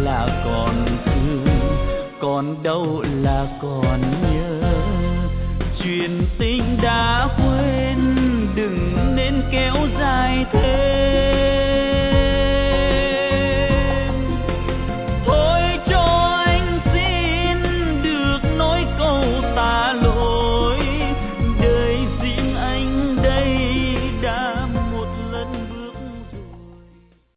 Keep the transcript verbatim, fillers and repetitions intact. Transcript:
là còn thương, còn đâu là còn nhớ. Chuyện tình đã quên, đừng nên kéo dài thêm.